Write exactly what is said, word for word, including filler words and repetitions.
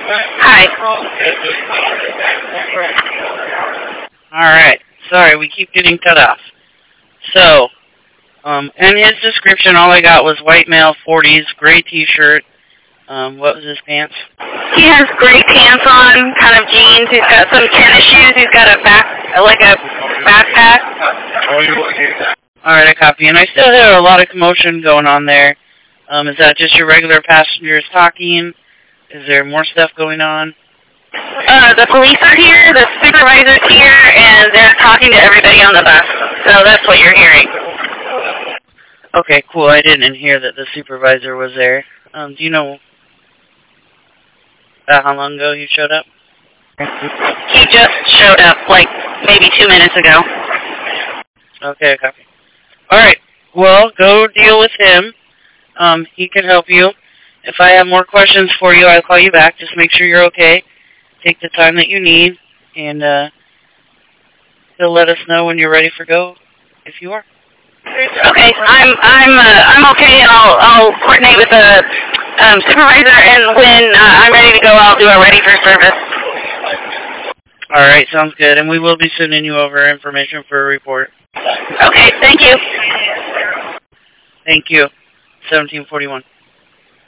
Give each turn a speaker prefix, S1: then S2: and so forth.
S1: Hi.
S2: Alright. Sorry, we keep getting cut off. So, um, in his description, all I got was white male, forties, gray t-shirt. Um, what was his pants?
S1: He has gray pants on, kind of jeans. He's got some tennis shoes. He's got a back, like a backpack.
S2: Alright, I copy. And I still hear a lot of commotion going on there. Um, is that just your regular passengers talking? Is there more stuff going on?
S1: Uh, the police are here, the supervisor's here, and they're talking to everybody on the bus. So that's what you're hearing.
S2: Okay, cool. I didn't hear that the supervisor was there. Um, do you know about how long ago you showed up?
S1: He just showed up, like, maybe two minutes ago.
S2: Okay, copy. Alright, well, go deal with him. Um, he can help you. If I have more questions for you, I'll call you back. Just make sure you're okay. Take the time that you need, and uh, he'll let us know when you're ready for go, if you are.
S1: Okay, I'm I'm uh, I'm okay. I'll I'll coordinate with the um, supervisor, and when uh, I'm ready to go, I'll do a ready for service.
S2: All right, sounds good. And we will be sending you over information for a report.
S1: Okay, thank you.
S2: Thank you. seventeen forty-one.